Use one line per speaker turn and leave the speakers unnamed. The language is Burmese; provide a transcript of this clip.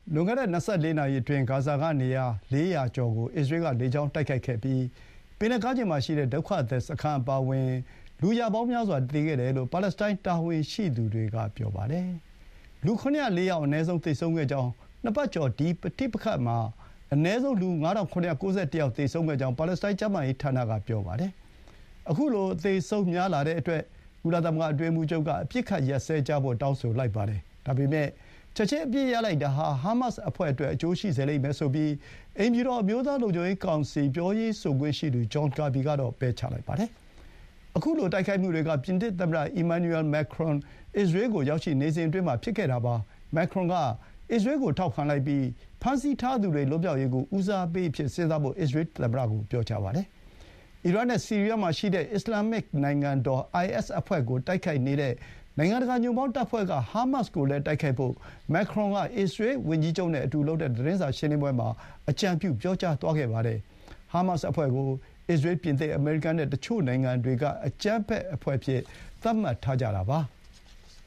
လွန်ခဲ့တဲ့24နာရီအတွင်းဂါဇာကနေရာ400ကျော်ကိုအစ္စရေးကလေကြောင်းတိုက်ခိုက်ခဲ့ပြီးပင်လယ်ကမ်းခြေမှာရှိတဲ့ဒုက္ခသည်စခန်းအပါအဝင်လူရာပေါင်းများစွာသေခဲ့တယ်လို့ပါလက်စတိုင်းတာဝန်ရှိသူတွေကပြောပါတယ်။လူ904ယောက်အနည်းဆုံးသေဆုံးခဲ့ကြောင်းနှစ်ပတ်ကျော်ဒီပဋိပက္ခမှာအနည်းဆုံးလူ9791ယောက်သေဆုံးခဲ့ကြောင်းပါလက်စတိုင်းကျန်းမာရေးဌာနကပြောပါတယ်။အခုလိုသေဆုံးများလာတဲ့အတွက်ကုလသမဂ္ဂအတွင်းရေးမှူးချုပ်ကအပြစ်ခတ်ရပ်စဲကြဖို့တောင်းဆိုလိုက်ပါတယ်။ဒါပေမဲ့ချက်ချင်းအပြစ်ရလိုက်တာဟာမတ်စ်အဖွဲ့အတွက်အကျိုးရှိစေလိမ့်မယ်ဆိုပြီးအိမ်ဖြူတော်အမျိုးသားလုံခြုံရေးကောင်စီပြောရေးဆိုခွင့်ရှိသူဂျွန်ကာဘီကတော့ပယ်ချလိုက်ပါတယ်။အခုလိုတိုက်ခိုက်မှုတွေကပြင်သစ်သမ္မတအီမန်နျူရယ်မက်ခရွန်အစ္စရေးကိုရောက်ရှိနေစဉ်အတွင်းမှာဖြစ်ခဲ့တာပါ။မက်ခရွန်ကအစ္စရေးကိုထောက်ခံလိုက်ပြီးဖမ်းဆီးထားသူတွေလွတ်မြောက်ရေးကိုဦးစားပေးအဖြစ်စဉ်းစားဖို့အစ္စရေးသမ္မတကိုပြောကြားပါတယ်။အီရတ်နဲ့ဆီးရီးယားမှာရှိတဲ့အစ္စလာမစ်နိုင်ငံတော် IS အဖွဲ့ကိုတိုက်ခိုက်နေတဲ့နိုင်ငံတကာညွန့်ပေါင်းတပ်ဖွဲ့ကဟာမတ်စ်ကိုလည်းတိုက်ခိုက်ဖို့မက်ခရွန်ကအစ္စရေးဝန်ကြီးချုပ်နဲ့အတူလုပ်တဲ့သတင်းစာရှင်းလင်းပွဲမှာအကြံပြုပြောကြားသွားခဲ့ပါတယ်။ဟာမတ်စ်အဖွဲ့ကိုအစ္စရေး၊ပြင်သစ်၊အမေရိကန်နဲ့တချို့နိုင်ငံတွေကအကြမ်းဖက်အဖွဲ့အဖြစ်သတ်မှတ်ထားကြတာပါ။